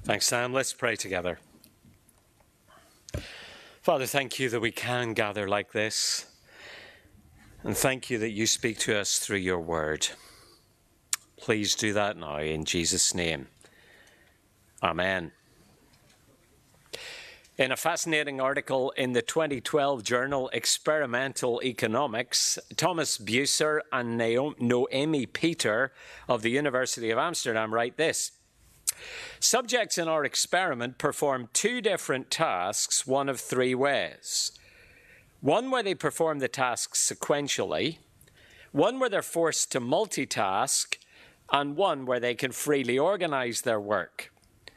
Thanks, Sam. Let's pray together. Father, thank you that we can gather like this. And thank you that you speak to us through your word. Please do that now in Jesus' name. Amen. In a fascinating article in the 2012 journal Experimental Economics, Thomas Buser and Noemi Peter of the University of Amsterdam write this: subjects in our experiment perform two different tasks, one of three ways. One where they perform the tasks sequentially, one where they're forced to multitask, and one where they can freely organize their work.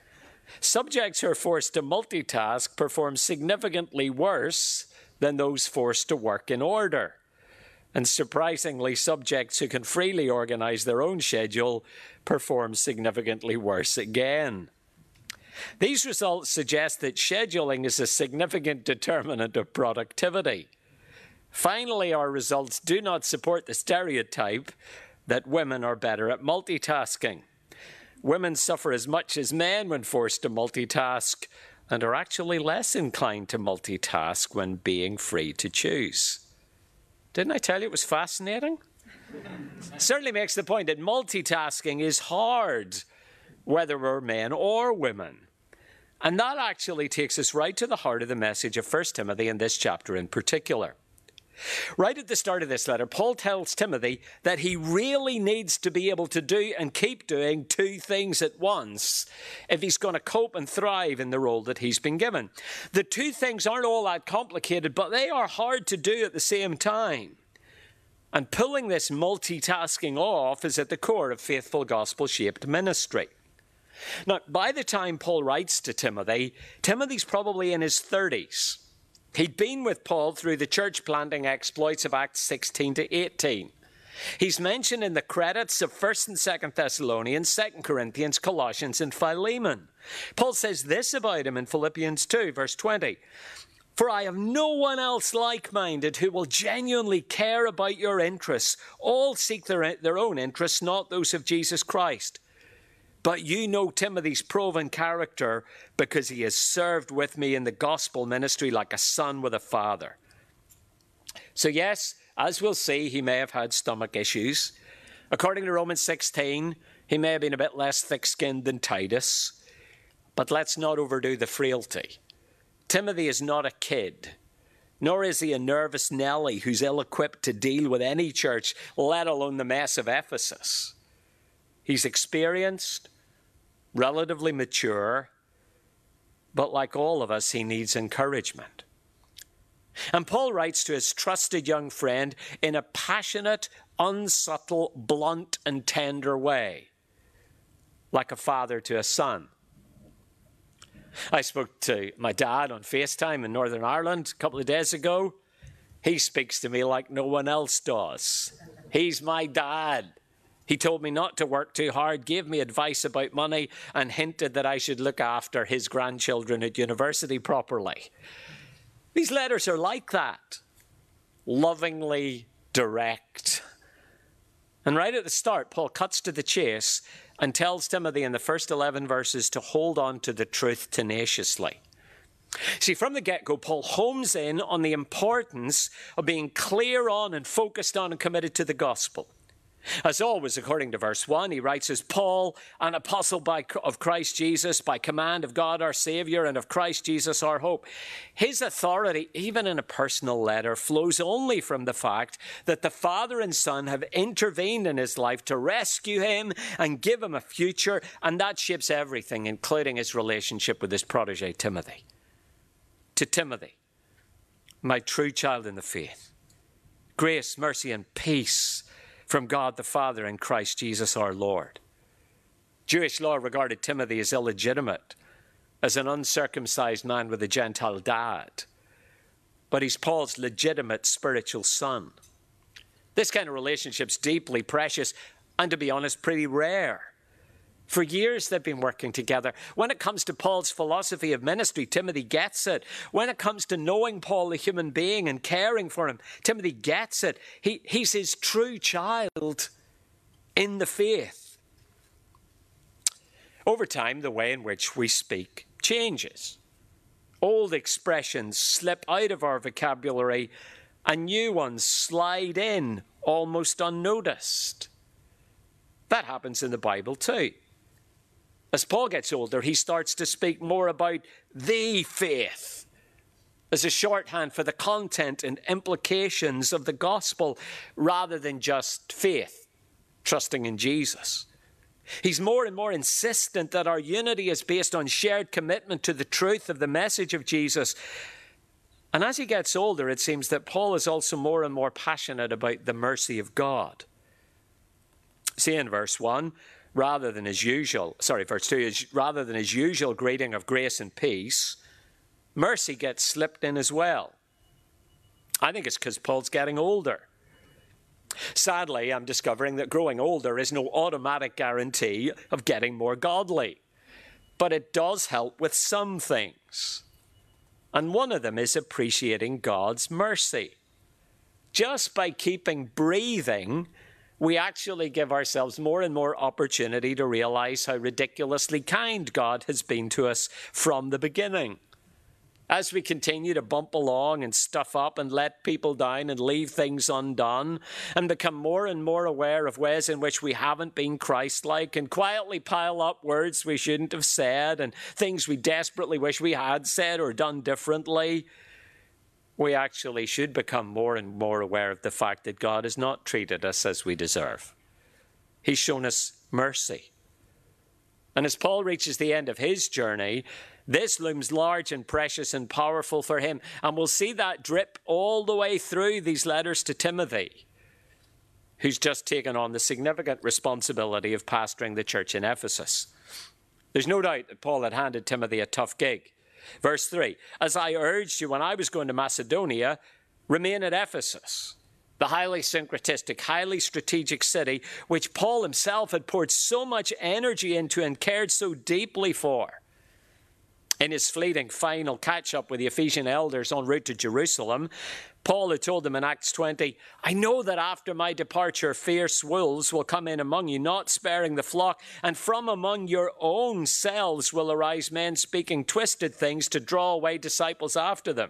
Subjects who are forced to multitask perform significantly worse than those forced to work in order. And surprisingly, subjects who can freely organize their own schedule perform significantly worse again. These results suggest that scheduling is a significant determinant of productivity. Finally, our results do not support the stereotype that women are better at multitasking. Women suffer as much as men when forced to multitask and are actually less inclined to multitask when being free to choose. Didn't I tell you it was fascinating? Certainly makes the point that multitasking is hard, whether we're men or women. And that actually takes us right to the heart of the message of 1 Timothy in this chapter in particular. Right at the start of this letter, Paul tells Timothy that he really needs to be able to do and keep doing two things at once if he's going to cope and thrive in the role that he's been given. The two things aren't all that complicated, but they are hard to do at the same time. And pulling this multitasking off is at the core of faithful gospel-shaped ministry. Now, by the time Paul writes to Timothy, Timothy's probably in his 30s. He'd been with Paul through the church planting exploits of Acts 16 to 18. He's mentioned in the credits of 1st and 2nd Thessalonians, 2nd Corinthians, Colossians, and Philemon. Paul says this about him in Philippians 2, verse 20. For I have no one else like-minded who will genuinely care about your interests. All seek their own interests, not those of Jesus Christ. But you know Timothy's proven character because he has served with me in the gospel ministry like a son with a father. So yes, as we'll see, he may have had stomach issues. According to Romans 16, he may have been a bit less thick-skinned than Titus. But let's not overdo the frailty. Timothy is not a kid, nor is he a nervous Nelly who's ill-equipped to deal with any church, let alone the mess of Ephesus. He's experienced, relatively mature, but like all of us, he needs encouragement. And Paul writes to his trusted young friend in a passionate, unsubtle, blunt, and tender way, like a father to a son. I spoke to my dad on FaceTime in Northern Ireland a couple of days ago. He speaks to me like no one else does. He's my dad. He told me not to work too hard, gave me advice about money, and hinted that I should look after his grandchildren at university properly. These letters are like that, lovingly direct. And right at the start, Paul cuts to the chase and tells Timothy in the first 11 verses to hold on to the truth tenaciously. See, from the get-go, Paul homes in on the importance of being clear on and focused on and committed to the gospel. As always, according to verse 1, he writes as Paul, an apostle of Christ Jesus, by command of God our Savior and of Christ Jesus our hope. His authority, even in a personal letter, flows only from the fact that the Father and Son have intervened in his life to rescue him and give him a future, and that shapes everything, including his relationship with his protege, Timothy. To Timothy, my true child in the faith, grace, mercy, and peace from God the Father and Christ Jesus our Lord. Jewish law regarded Timothy as illegitimate, as an uncircumcised man with a Gentile dad. But he's Paul's legitimate spiritual son. This kind of relationship's deeply precious and, to be honest, pretty rare. For years they've been working together. When it comes to Paul's philosophy of ministry, Timothy gets it. When it comes to knowing Paul, the human being, and caring for him, Timothy gets it. He's his true child in the faith. Over time, the way in which we speak changes. Old expressions slip out of our vocabulary and new ones slide in almost unnoticed. That happens in the Bible too. As Paul gets older, he starts to speak more about the faith as a shorthand for the content and implications of the gospel rather than just faith, trusting in Jesus. He's more and more insistent that our unity is based on shared commitment to the truth of the message of Jesus. And as he gets older, it seems that Paul is also more and more passionate about the mercy of God. See in verse 1, verse 2, rather than his usual greeting of grace and peace, mercy gets slipped in as well. I think it's because Paul's getting older. Sadly, I'm discovering that growing older is no automatic guarantee of getting more godly. But it does help with some things. And one of them is appreciating God's mercy. Just by keeping breathing, we actually give ourselves more and more opportunity to realize how ridiculously kind God has been to us from the beginning. As we continue to bump along and stuff up and let people down and leave things undone and become more and more aware of ways in which we haven't been Christ-like and quietly pile up words we shouldn't have said and things we desperately wish we had said or done differently, we actually should become more and more aware of the fact that God has not treated us as we deserve. He's shown us mercy. And as Paul reaches the end of his journey, this looms large and precious and powerful for him. And we'll see that drip all the way through these letters to Timothy, who's just taken on the significant responsibility of pastoring the church in Ephesus. There's no doubt that Paul had handed Timothy a tough gig. Verse 3, as I urged you when I was going to Macedonia, remain at Ephesus, the highly syncretistic, highly strategic city, which Paul himself had poured so much energy into and cared so deeply for. In his fleeting final catch-up with the Ephesian elders en route to Jerusalem, Paul had told them in Acts 20, I know that after my departure, fierce wolves will come in among you, not sparing the flock, and from among your own selves will arise men speaking twisted things to draw away disciples after them.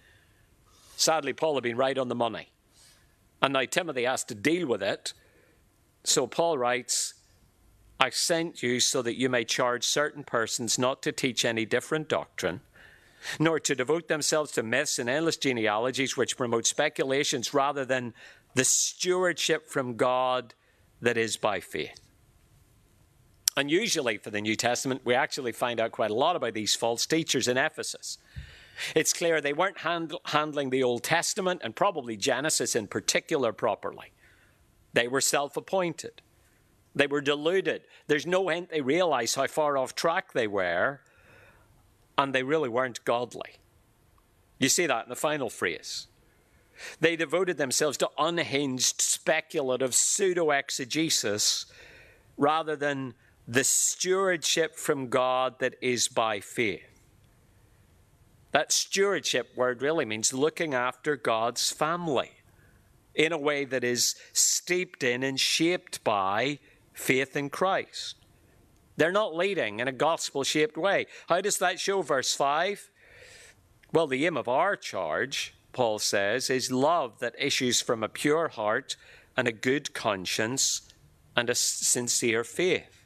Sadly, Paul had been right on the money. And now Timothy has to deal with it. So Paul writes, I sent you so that you may charge certain persons not to teach any different doctrine, nor to devote themselves to myths and endless genealogies which promote speculations rather than the stewardship from God that is by faith. Unusually for the New Testament, we actually find out quite a lot about these false teachers in Ephesus. It's clear they weren't handling the Old Testament and probably Genesis in particular properly. They were self-appointed. They were deluded. There's no hint they realized how far off track they were, and they really weren't godly. You see that in the final phrase. They devoted themselves to unhinged, speculative pseudo-exegesis rather than the stewardship from God that is by faith. That stewardship word really means looking after God's family in a way that is steeped in and shaped by faith in Christ. They're not leading in a gospel-shaped way. How does that show? Verse 5. Well, the aim of our charge, Paul says, is love that issues from a pure heart and a good conscience and a sincere faith.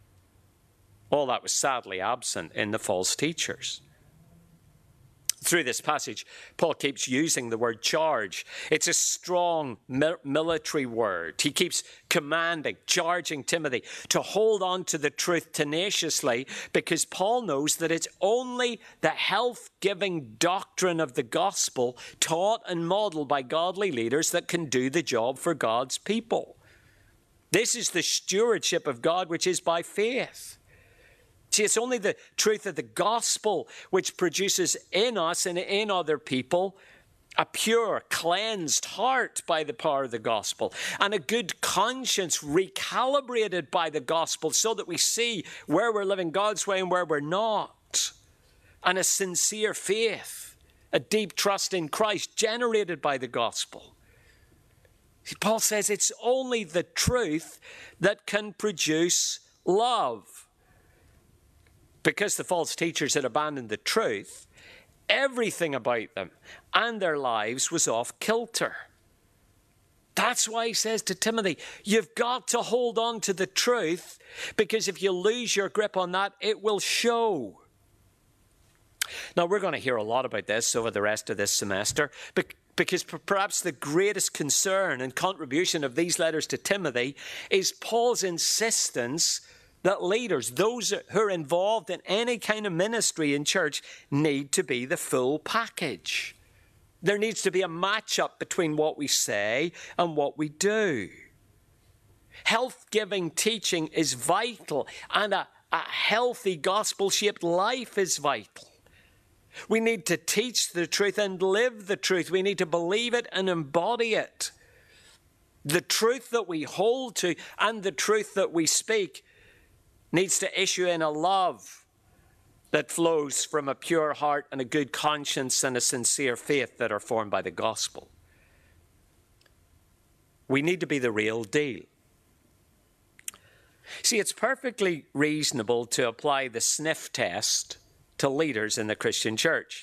All that was sadly absent in the false teachers. Through this passage, Paul keeps using the word charge. It's a strong military word. He keeps commanding, charging Timothy to hold on to the truth tenaciously because Paul knows that it's only the health-giving doctrine of the gospel taught and modeled by godly leaders that can do the job for God's people. This is the stewardship of God which is by faith. See, it's only the truth of the gospel which produces in us and in other people a pure, cleansed heart by the power of the gospel and a good conscience recalibrated by the gospel so that we see where we're living God's way and where we're not. And a sincere faith, a deep trust in Christ generated by the gospel. See, Paul says it's only the truth that can produce love. because the false teachers had abandoned the truth, everything about them and their lives was off kilter. That's why he says to Timothy, you've got to hold on to the truth, because if you lose your grip on that, it will show. Now, we're going to hear a lot about this over the rest of this semester, because perhaps the greatest concern and contribution of these letters to Timothy is Paul's insistence that leaders, those who are involved in any kind of ministry in church, need to be the full package. There needs to be a match-up between what we say and what we do. Health-giving teaching is vital, and a healthy gospel-shaped life is vital. We need to teach the truth and live the truth. We need to believe it and embody it. The truth that we hold to and the truth that we speak needs to issue in a love that flows from a pure heart and a good conscience and a sincere faith that are formed by the gospel. We need to be the real deal. See, it's perfectly reasonable to apply the sniff test to leaders in the Christian church.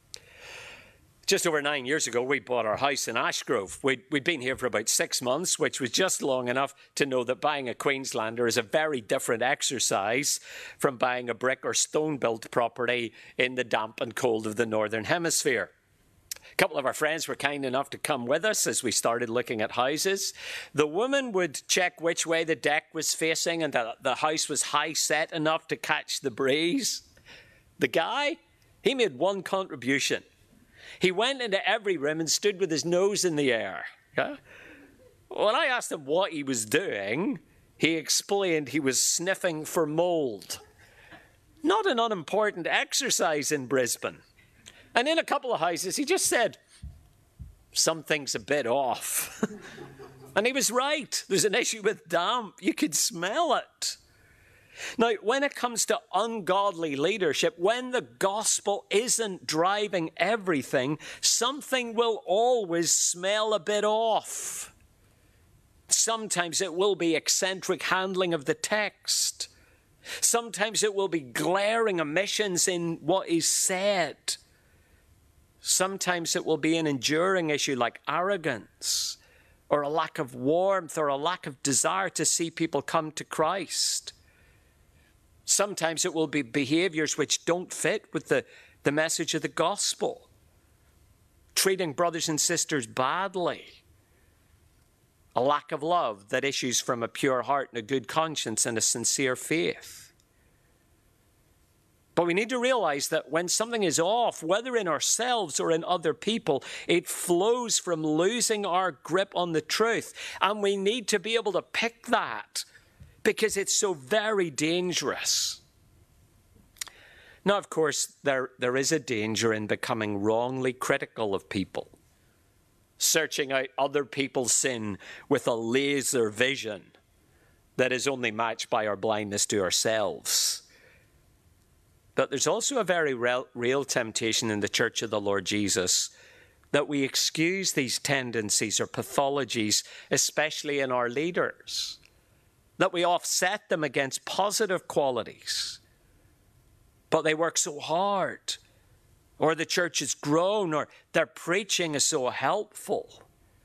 Just over 9 years ago, we bought our house in Ashgrove. We'd been here for about 6 months, which was just long enough to know that buying a Queenslander is a very different exercise from buying a brick or stone-built property in the damp and cold of the Northern Hemisphere. A couple of our friends were kind enough to come with us as we started looking at houses. The woman would check which way the deck was facing and that the house was high set enough to catch the breeze. The guy, he made one contribution. He went into every room and stood with his nose in the air. Yeah? When I asked him what he was doing, he explained he was sniffing for mold. Not an unimportant exercise in Brisbane. And in a couple of houses, he just said, something's a bit off. And he was right. There's an issue with damp. You could smell it. Now, when it comes to ungodly leadership, when the gospel isn't driving everything, something will always smell a bit off. Sometimes it will be eccentric handling of the text. Sometimes it will be glaring omissions in what is said. Sometimes it will be an enduring issue like arrogance, or a lack of warmth, or a lack of desire to see people come to Christ. Sometimes it will be behaviors which don't fit with the message of the gospel. Treating brothers and sisters badly. A lack of love that issues from a pure heart and a good conscience and a sincere faith. But we need to realize that when something is off, whether in ourselves or in other people, it flows from losing our grip on the truth. And we need to be able to pick that, because it's so very dangerous. Now, of course, there is a danger in becoming wrongly critical of people, searching out other people's sin with a laser vision that is only matched by our blindness to ourselves. But there's also a very real temptation in the Church of the Lord Jesus that we excuse these tendencies or pathologies, especially in our leaders. That we offset them against positive qualities. But they work so hard, or the church has grown, or their preaching is so helpful.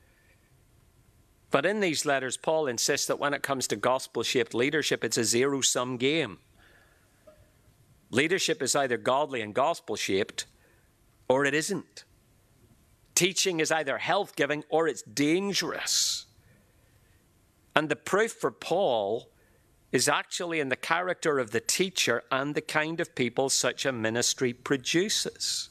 But in these letters, Paul insists that when it comes to gospel-shaped leadership, it's a zero-sum game. Leadership is either godly and gospel-shaped, or it isn't. Teaching is either health-giving or it's dangerous. And the proof for Paul is actually in the character of the teacher and the kind of people such a ministry produces.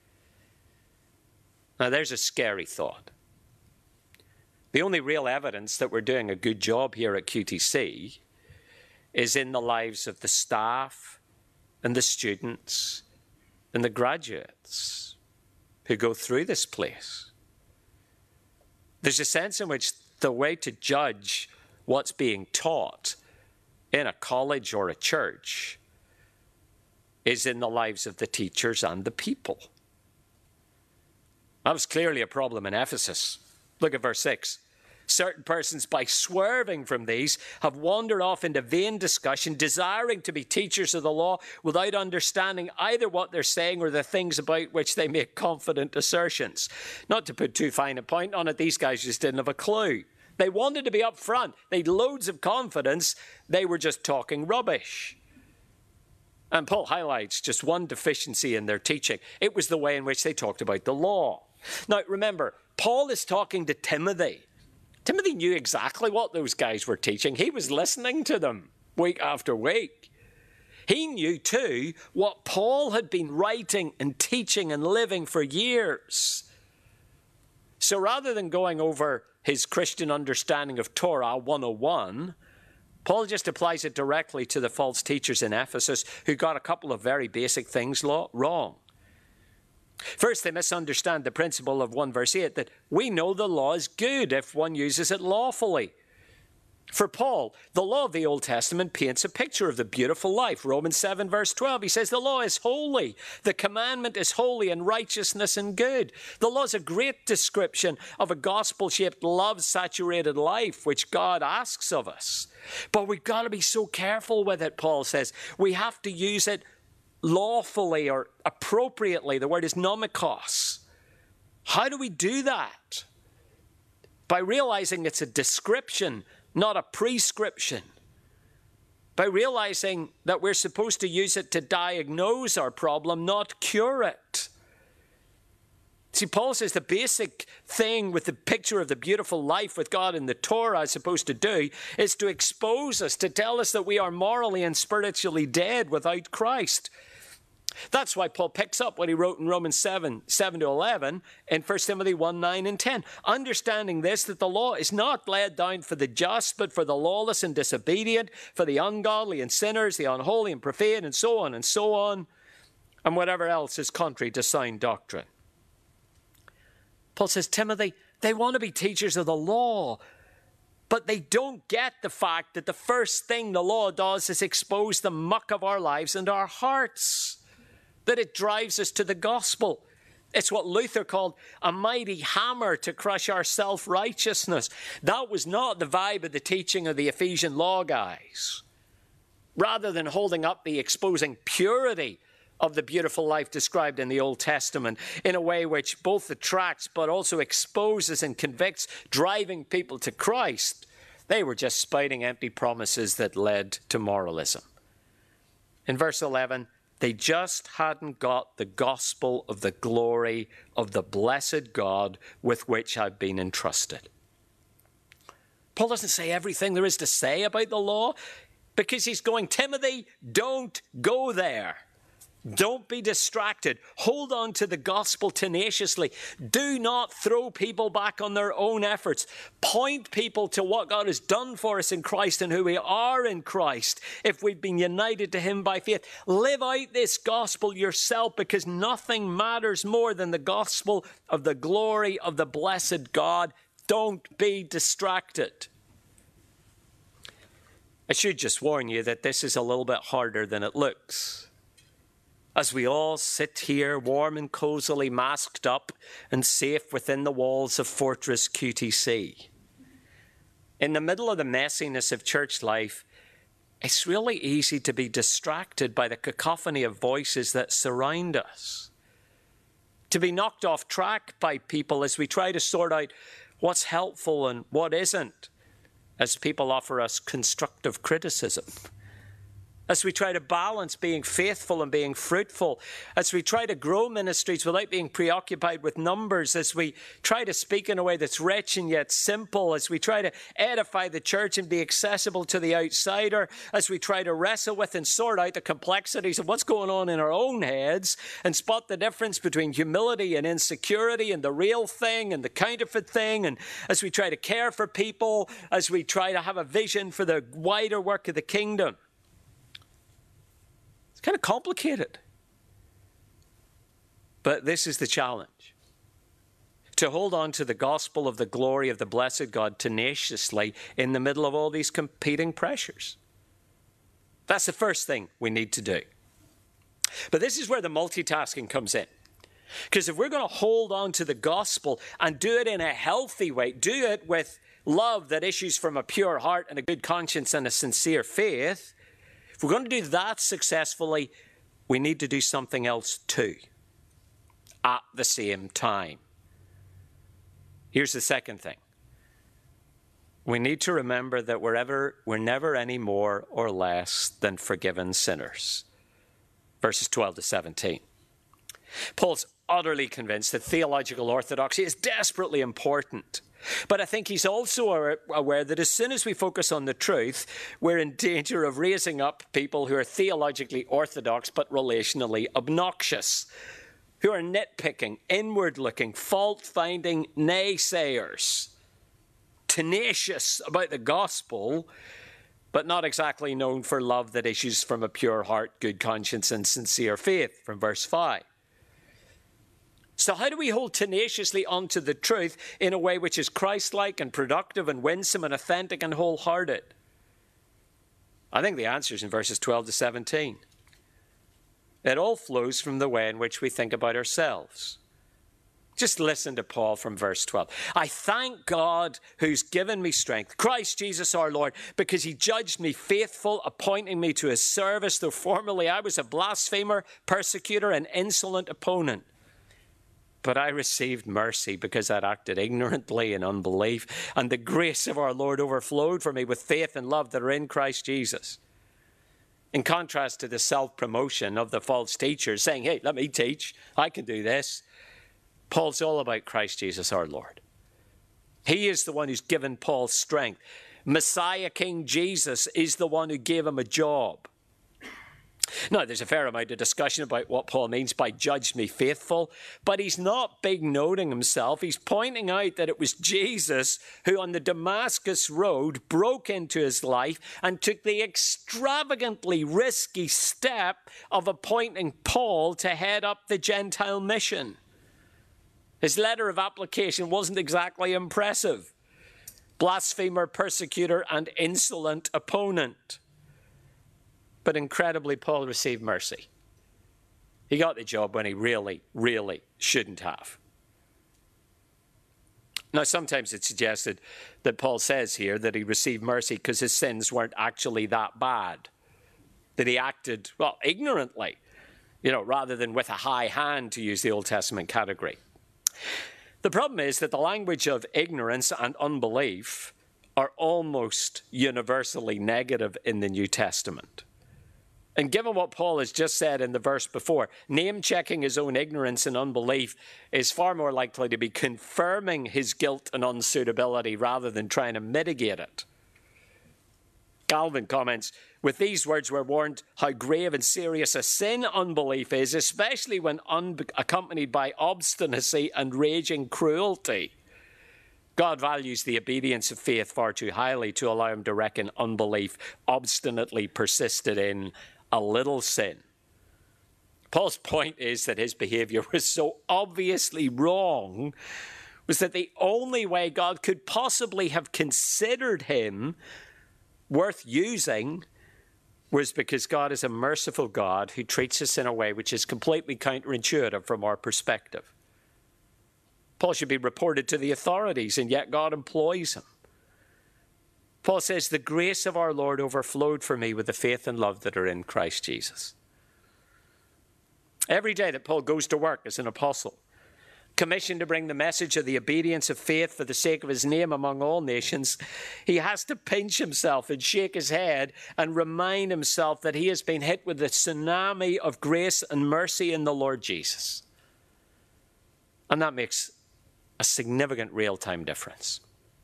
Now, there's a scary thought. The only real evidence that we're doing a good job here at QTC is in the lives of the staff and the students and the graduates who go through this place. There's a sense in which the way to judge what's being taught in a college or a church is in the lives of the teachers and the people. That was clearly a problem in Ephesus. Look at verse 6. Certain persons, by swerving from these, have wandered off into vain discussion, desiring to be teachers of the law without understanding either what they're saying or the things about which they make confident assertions. Not to put too fine a point on it, these guys just didn't have a clue. They wanted to be up front. They had loads of confidence. They were just talking rubbish. And Paul highlights just one deficiency in their teaching. It was the way in which they talked about the law. Now, remember, Paul is talking to Timothy. Timothy knew exactly what those guys were teaching. He was listening to them week after week. He knew, too, what Paul had been writing and teaching and living for years. So rather than going over his Christian understanding of Torah 101, Paul just applies it directly to the false teachers in Ephesus who got a couple of very basic things wrong. First, they misunderstand the principle of 1 verse 8, that we know the law is good if one uses it lawfully. For Paul, the law of the Old Testament paints a picture of the beautiful life. Romans 7 verse 12, he says the law is holy. The commandment is holy and righteousness and good. The law is a great description of a gospel-shaped, love-saturated life, which God asks of us. But we've got to be so careful with it, Paul says. We have to use it lawfully or appropriately. The word is nomikos. How do we do that? By realizing it's a description, not a prescription. By realizing that we're supposed to use it to diagnose our problem, not cure it. See, Paul says the basic thing with the picture of the beautiful life with God in the Torah is supposed to do is to expose us, to tell us that we are morally and spiritually dead without Christ. That's why Paul picks up what he wrote in Romans 7 to 11, in 1 Timothy 1, 9 and 10. Understanding this, that the law is not laid down for the just, but for the lawless and disobedient, for the ungodly and sinners, the unholy and profane, and so on, and whatever else is contrary to sound doctrine. Paul says, Timothy, they want to be teachers of the law, but they don't get the fact that the first thing the law does is expose the muck of our lives and our hearts. That it drives us to the gospel. It's what Luther called a mighty hammer to crush our self-righteousness. That was not the vibe of the teaching of the Ephesian law guys. Rather than holding up the exposing purity of the beautiful life described in the Old Testament in a way which both attracts but also exposes and convicts, driving people to Christ, they were just spouting empty promises that led to moralism. In verse 11, they just hadn't got the gospel of the glory of the blessed God with which I've been entrusted. Paul doesn't say everything there is to say about the law because he's going, Timothy, don't go there. Don't be distracted. Hold on to the gospel tenaciously. Do not throw people back on their own efforts. Point people to what God has done for us in Christ and who we are in Christ if we've been united to him by faith. Live out this gospel yourself because nothing matters more than the gospel of the glory of the blessed God. Don't be distracted. I should just warn you that this is a little bit harder than it looks. As we all sit here warm and cozily masked up and safe within the walls of Fortress QTC. In the middle of the messiness of church life, it's really easy to be distracted by the cacophony of voices that surround us. To be knocked off track by people as we try to sort out what's helpful and what isn't, as people offer us constructive criticism. As we try to balance being faithful and being fruitful, as we try to grow ministries without being preoccupied with numbers, as we try to speak in a way that's rich and yet simple, as we try to edify the church and be accessible to the outsider, as we try to wrestle with and sort out the complexities of what's going on in our own heads and spot the difference between humility and insecurity and the real thing and the counterfeit thing, and as we try to care for people, as we try to have a vision for the wider work of the kingdom. Kind of complicated. But this is the challenge. To hold on to the gospel of the glory of the blessed God tenaciously in the middle of all these competing pressures. That's the first thing we need to do. But this is where the multitasking comes in. Because if we're going to hold on to the gospel and do it in a healthy way, do it with love that issues from a pure heart and a good conscience and a sincere faith, if we're going to do that successfully, we need to do something else too at the same time. Here's the second thing. We need to remember that we're never any more or less than forgiven sinners. Verses 12 to 17. Paul's utterly convinced that theological orthodoxy is desperately important. But I think he's also aware that as soon as we focus on the truth, we're in danger of raising up people who are theologically orthodox but relationally obnoxious, who are nitpicking, inward-looking, fault-finding naysayers, tenacious about the gospel, but not exactly known for love that issues from a pure heart, good conscience, and sincere faith, from verse 5. So how do we hold tenaciously onto the truth in a way which is Christ-like and productive and winsome and authentic and wholehearted? I think the answer is in verses 12 to 17. It all flows from the way in which we think about ourselves. Just listen to Paul from verse 12. I thank God who's given me strength, Christ Jesus our Lord, because he judged me faithful, appointing me to his service, though formerly I was a blasphemer, persecutor, and insolent opponent. But I received mercy because I'd acted ignorantly in unbelief, and the grace of our Lord overflowed for me with faith and love that are in Christ Jesus. In contrast to the self-promotion of the false teachers saying, hey, let me teach, I can do this. Paul's all about Christ Jesus our Lord. He is the one who's given Paul strength. Messiah King Jesus is the one who gave him a job. Now, there's a fair amount of discussion about what Paul means by judge me faithful, but he's not big-noting himself. He's pointing out that it was Jesus who on the Damascus road broke into his life and took the extravagantly risky step of appointing Paul to head up the Gentile mission. His letter of application wasn't exactly impressive. Blasphemer, persecutor, and insolent opponent. But incredibly, Paul received mercy. He got the job when he really, really shouldn't have. Now, sometimes it's suggested that Paul says here that he received mercy because his sins weren't actually that bad. That he acted, well, ignorantly, rather than with a high hand, to use the Old Testament category. The problem is that the language of ignorance and unbelief are almost universally negative in the New Testament. And given what Paul has just said in the verse before, name-checking his own ignorance and unbelief is far more likely to be confirming his guilt and unsuitability rather than trying to mitigate it. Calvin comments, with these words we're warned how grave and serious a sin unbelief is, especially when accompanied by obstinacy and raging cruelty. God values the obedience of faith far too highly to allow him to reckon unbelief obstinately persisted in a little sin. Paul's point is that his behavior was so obviously wrong, was that the only way God could possibly have considered him worth using was because God is a merciful God who treats us in a way which is completely counterintuitive from our perspective. Paul should be reported to the authorities, and yet God employs him. Paul says, the grace of our Lord overflowed for me with the faith and love that are in Christ Jesus. Every day that Paul goes to work as an apostle, commissioned to bring the message of the obedience of faith for the sake of his name among all nations, he has to pinch himself and shake his head and remind himself that he has been hit with the tsunami of grace and mercy in the Lord Jesus. And that makes a significant real-time difference.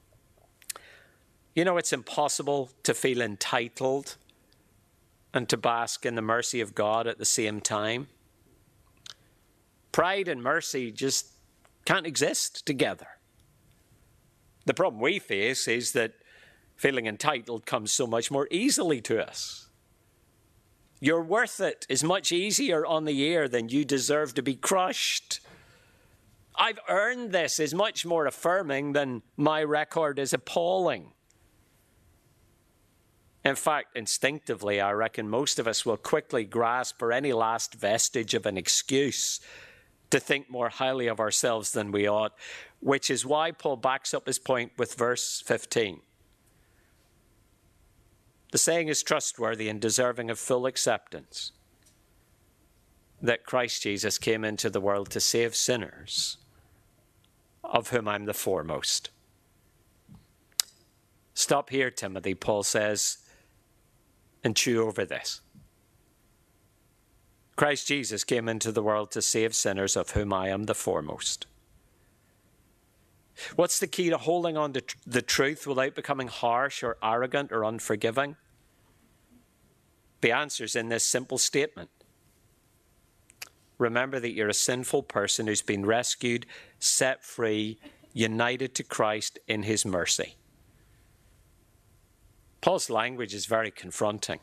It's impossible to feel entitled and to bask in the mercy of God at the same time. Pride and mercy just can't exist together. The problem we face is that feeling entitled comes so much more easily to us. You're worth it is much easier on the air than you deserve to be crushed. I've earned this is much more affirming than my record is appalling. In fact, instinctively, I reckon most of us will quickly grasp for any last vestige of an excuse to think more highly of ourselves than we ought, which is why Paul backs up his point with verse 15. The saying is trustworthy and deserving of full acceptance, that Christ Jesus came into the world to save sinners, of whom I'm the foremost. Stop here, Timothy, Paul says, and chew over this. Christ Jesus came into the world to save sinners, of whom I am the foremost. What's the key to holding on to the truth without becoming harsh or arrogant or unforgiving? The answer's in this simple statement. Remember that you're a sinful person who's been rescued, set free, united to Christ in his mercy. Paul's language is very confronting.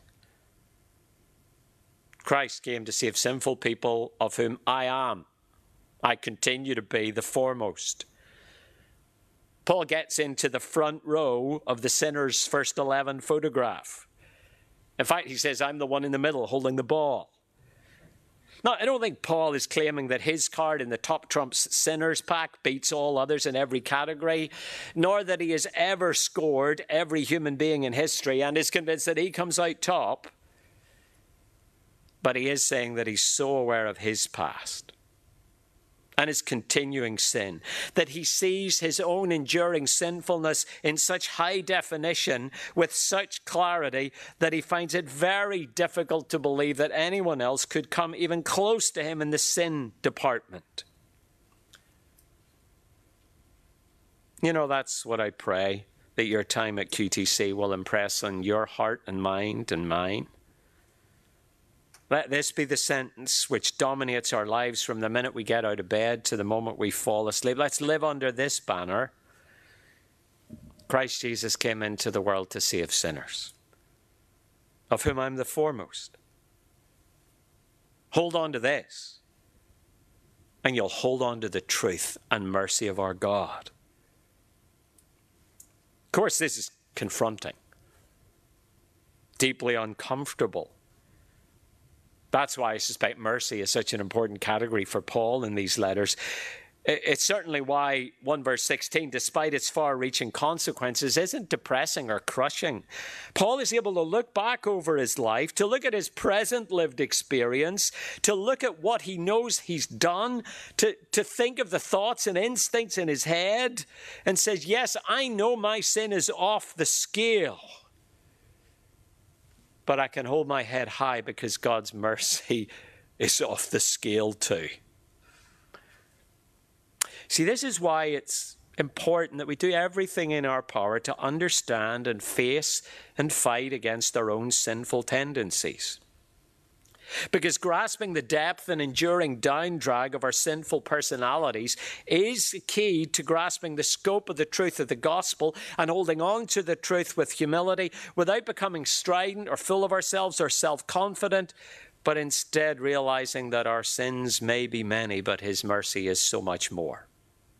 Christ came to save sinful people, of whom I continue to be the foremost. Paul gets into the front row of the sinner's first 11 photograph. In fact, he says, I'm the one in the middle holding the ball. Now, I don't think Paul is claiming that his card in the top trumps sinners pack beats all others in every category, nor that he has ever scored every human being in history and is convinced that he comes out top. But he is saying that he's so aware of his past and his continuing sin, that he sees his own enduring sinfulness in such high definition, with such clarity, that he finds it very difficult to believe that anyone else could come even close to him in the sin department. You know, that's what I pray, that your time at QTC will impress on your heart and mind and mine. Let this be the sentence which dominates our lives from the minute we get out of bed to the moment we fall asleep. Let's live under this banner. Christ Jesus came into the world to save sinners, of whom I'm the foremost. Hold on to this, and you'll hold on to the truth and mercy of our God. Of course, this is confronting, deeply uncomfortable. That's why I suspect mercy is such an important category for Paul in these letters. It's certainly why 1 verse 16, despite its far-reaching consequences, isn't depressing or crushing. Paul is able to look back over his life, to look at his present lived experience, to look at what he knows he's done, to think of the thoughts and instincts in his head, and says, yes, I know my sin is off the scale, but I can hold my head high because God's mercy is off the scale too. See, this is why it's important that we do everything in our power to understand and face and fight against our own sinful tendencies. Because grasping the depth and enduring downdrag of our sinful personalities is key to grasping the scope of the truth of the gospel and holding on to the truth with humility without becoming strident or full of ourselves or self-confident, but instead realizing that our sins may be many, but his mercy is so much more.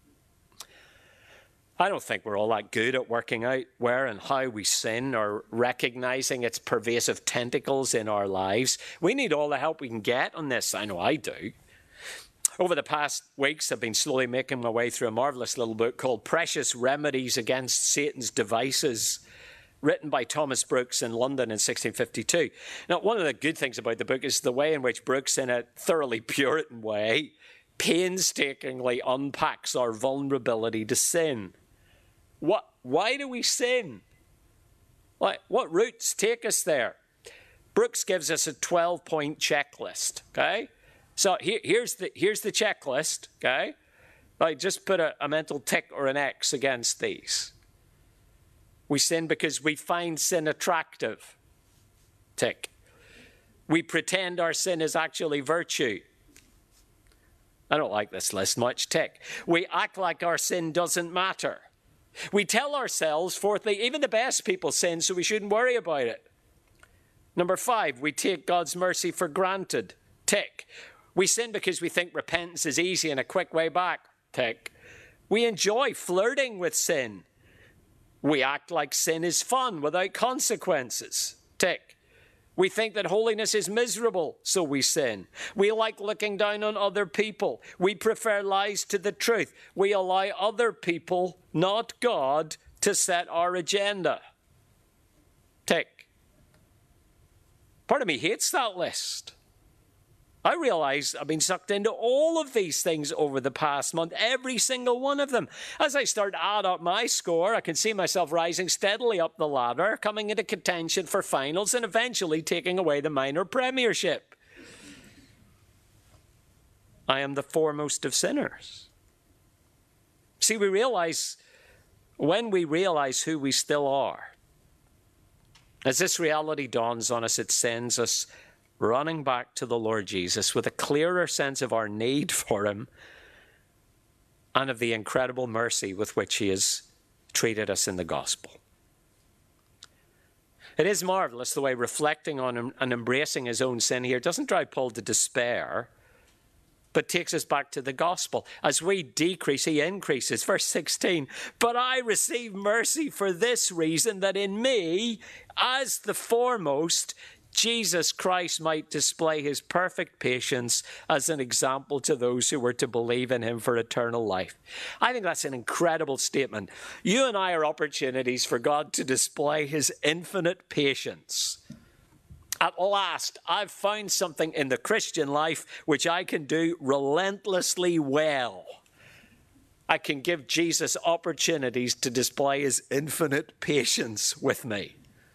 I don't think we're all that good at working out where and how we sin or recognizing its pervasive tentacles in our lives. We need all the help we can get on this. I know I do. Over the past weeks, I've been slowly making my way through a marvelous little book called Precious Remedies Against Satan's Devices, written by Thomas Brooks in London in 1652. Now, one of the good things about the book is the way in which Brooks, in a thoroughly Puritan way, painstakingly unpacks our vulnerability to sin. Why do we sin? What roots take us there? Brooks gives us a 12-point checklist, okay? So here's the checklist, okay? Just put a mental tick or an X against these. We sin because we find sin attractive. Tick. We pretend our sin is actually virtue. I don't like this list much. Tick. We act like our sin doesn't matter. We tell ourselves, fourthly, even the best people sin, so we shouldn't worry about it. Number 5, we take God's mercy for granted. Tick. We sin because we think repentance is easy and a quick way back. Tick. We enjoy flirting with sin. We act like sin is fun without consequences. Tick. We think that holiness is miserable, so we sin. We like looking down on other people. We prefer lies to the truth. We allow other people, not God, to set our agenda. Tick. Part of me hates that list. I realize I've been sucked into all of these things over the past month, every single one of them. As I start to add up my score, I can see myself rising steadily up the ladder, coming into contention for finals, and eventually taking away the minor premiership. I am the foremost of sinners. See, when we realize who we still are, as this reality dawns on us, it sends us running back to the Lord Jesus with a clearer sense of our need for him and of the incredible mercy with which he has treated us in the gospel. It is marvelous the way reflecting on him and embracing his own sin here doesn't drive Paul to despair, but takes us back to the gospel. As we decrease, he increases. Verse 16, but I receive mercy for this reason, that in me, as the foremost, Jesus Christ might display his perfect patience as an example to those who were to believe in him for eternal life. I think that's an incredible statement. You and I are opportunities for God to display his infinite patience. At last, I've found something in the Christian life which I can do relentlessly well. I can give Jesus opportunities to display his infinite patience with me.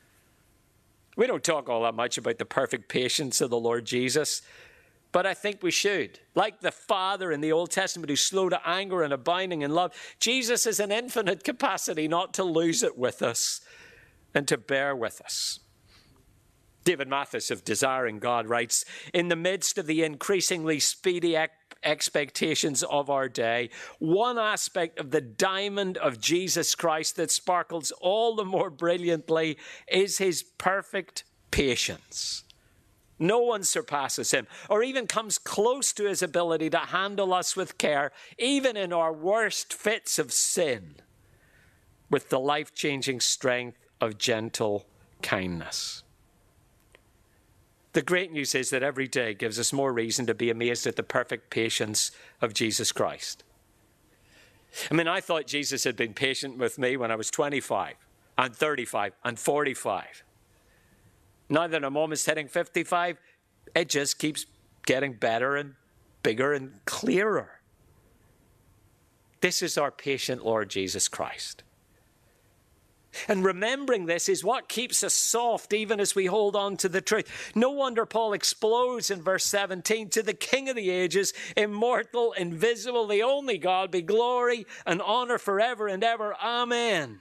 We don't talk all that much about the perfect patience of the Lord Jesus, but I think we should. Like the Father in the Old Testament who's slow to anger and abounding in love, Jesus has an infinite capacity not to lose it with us and to bear with us. David Mathis of Desiring God writes, in the midst of the increasingly speedy expectations of our day, one aspect of the diamond of Jesus Christ that sparkles all the more brilliantly is his perfect patience. No one surpasses him or even comes close to his ability to handle us with care, even in our worst fits of sin, with the life-changing strength of gentle kindness. The great news is that every day gives us more reason to be amazed at the perfect patience of Jesus Christ. I mean, I thought Jesus had been patient with me when I was 25 and 35 and 45. Now that I'm almost hitting 55, it just keeps getting better and bigger and clearer. This is our patient Lord Jesus Christ. And remembering this is what keeps us soft even as we hold on to the truth. No wonder Paul explodes in verse 17, to the King of the ages, immortal, invisible, the only God, be glory and honor forever and ever. Amen.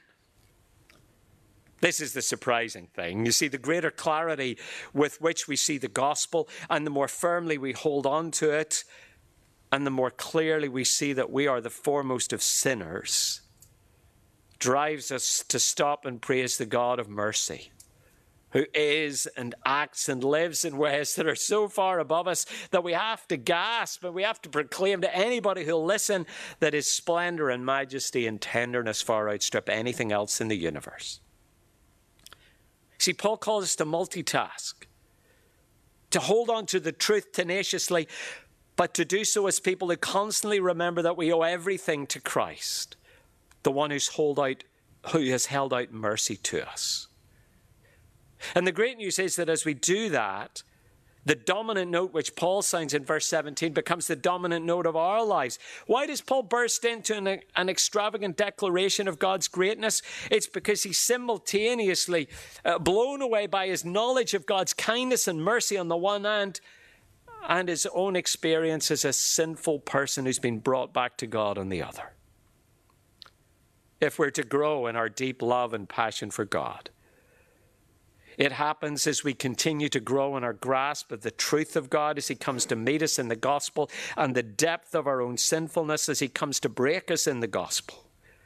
This is the surprising thing. You see, the greater clarity with which we see the gospel and the more firmly we hold on to it and the more clearly we see that we are the foremost of sinners, drives us to stop and praise the God of mercy, who is and acts and lives in ways that are so far above us that we have to gasp and we have to proclaim to anybody who'll listen that his splendor and majesty and tenderness far outstrip anything else in the universe. See, Paul calls us to multitask, to hold on to the truth tenaciously, but to do so as people who constantly remember that we owe everything to Christ, the one who has held out mercy to us. And the great news is that as we do that, the dominant note which Paul sounds in verse 17 becomes the dominant note of our lives. Why does Paul burst into an extravagant declaration of God's greatness? It's because he's simultaneously blown away by his knowledge of God's kindness and mercy on the one hand, and his own experience as a sinful person who's been brought back to God on the other. If we're to grow in our deep love and passion for God, it happens as we continue to grow in our grasp of the truth of God as he comes to meet us in the gospel, and the depth of our own sinfulness as he comes to break us in the gospel.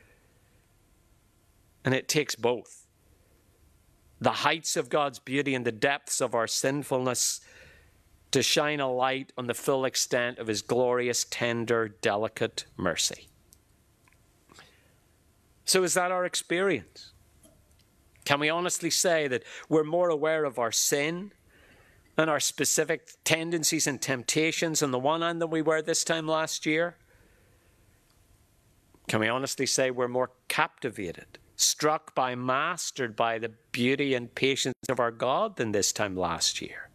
And it takes both. The heights of God's beauty and the depths of our sinfulness to shine a light on the full extent of his glorious, tender, delicate mercy. So is that our experience? Can we honestly say that we're more aware of our sin and our specific tendencies and temptations on the one hand than we were this time last year? Can we honestly say we're more captivated, struck by, mastered by the beauty and patience of our God than this time last year?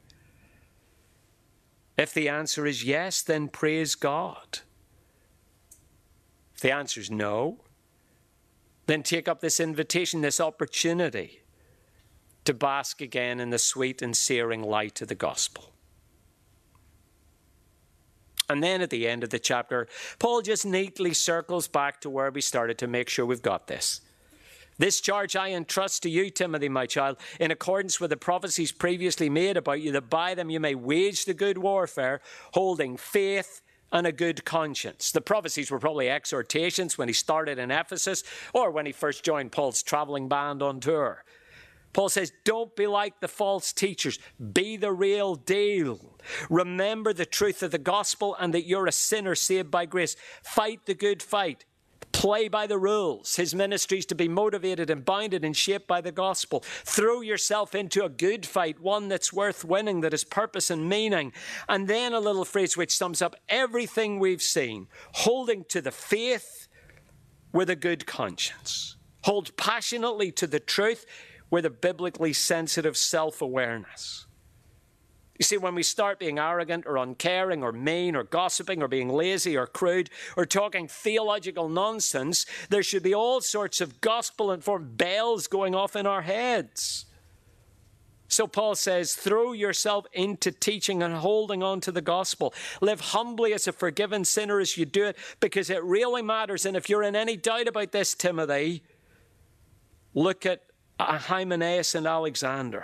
If the answer is yes, then praise God. If the answer is no, then take up this invitation, this opportunity to bask again in the sweet and searing light of the gospel. And then at the end of the chapter, Paul just neatly circles back to where we started to make sure we've got this. This charge I entrust to you, Timothy, my child, in accordance with the prophecies previously made about you, that by them you may wage the good warfare, holding faith and a good conscience. The prophecies were probably exhortations when he started in Ephesus or when he first joined Paul's traveling band on tour. Paul says, don't be like the false teachers. Be the real deal. Remember the truth of the gospel and that you're a sinner saved by grace. Fight the good fight. Play by the rules. His ministry is to be motivated and bounded and shaped by the gospel. Throw yourself into a good fight, one that's worth winning, that has purpose and meaning. And then a little phrase which sums up everything we've seen. Holding to the faith with a good conscience. Hold passionately to the truth with a biblically sensitive self-awareness. You see, when we start being arrogant or uncaring or mean or gossiping or being lazy or crude or talking theological nonsense, there should be all sorts of gospel-informed bells going off in our heads. So Paul says, throw yourself into teaching and holding on to the gospel. Live humbly as a forgiven sinner as you do it, because it really matters. And if you're in any doubt about this, Timothy, look at Hymenaeus and Alexander.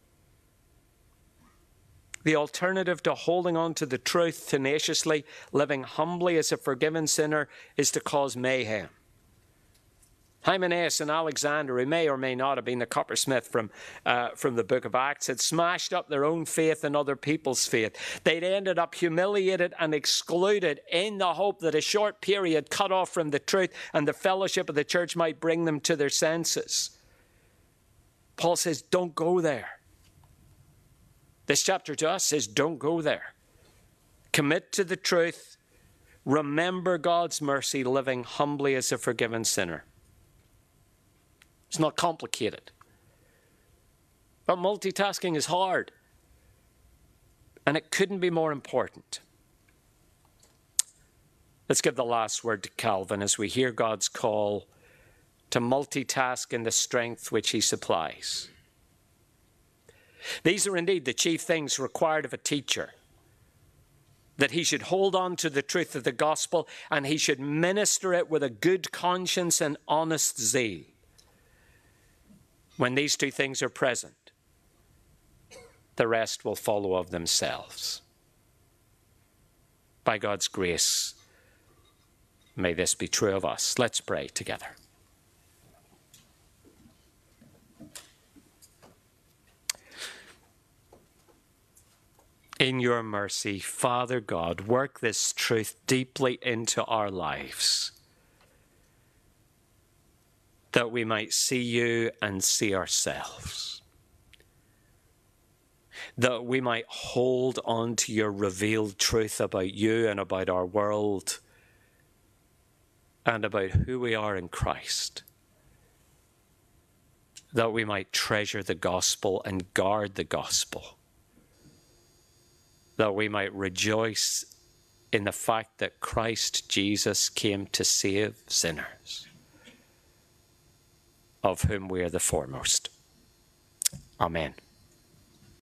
The alternative to holding on to the truth tenaciously, living humbly as a forgiven sinner, is to cause mayhem. Hymenaeus and Alexander, who may or may not have been the coppersmith from the book of Acts, had smashed up their own faith and other people's faith. They'd ended up humiliated and excluded in the hope that a short period cut off from the truth and the fellowship of the church might bring them to their senses. Paul says, don't go there. This chapter to us says, don't go there. Commit to the truth. Remember God's mercy, living humbly as a forgiven sinner. It's not complicated. But multitasking is hard. And it couldn't be more important. Let's give the last word to Calvin as we hear God's call to multitask in the strength which he supplies. These are indeed the chief things required of a teacher. That he should hold on to the truth of the gospel and he should minister it with a good conscience and honest zeal. When these two things are present, the rest will follow of themselves. By God's grace, may this be true of us. Let's pray together. In your mercy, Father God, work this truth deeply into our lives, that we might see you and see ourselves, that we might hold on to your revealed truth about you and about our world and about who we are in Christ, that we might treasure the gospel and guard the gospel, that we might rejoice in the fact that Christ Jesus came to save sinners, of whom we are the foremost. Amen.